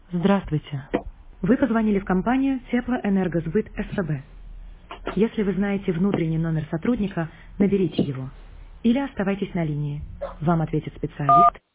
Здравствуйте. Вы позвонили в компанию Теплоэнергосбыт СВБ. Если вы знаете внутренний номер сотрудника, наберите его. Или оставайтесь на линии. Вам ответит специалист.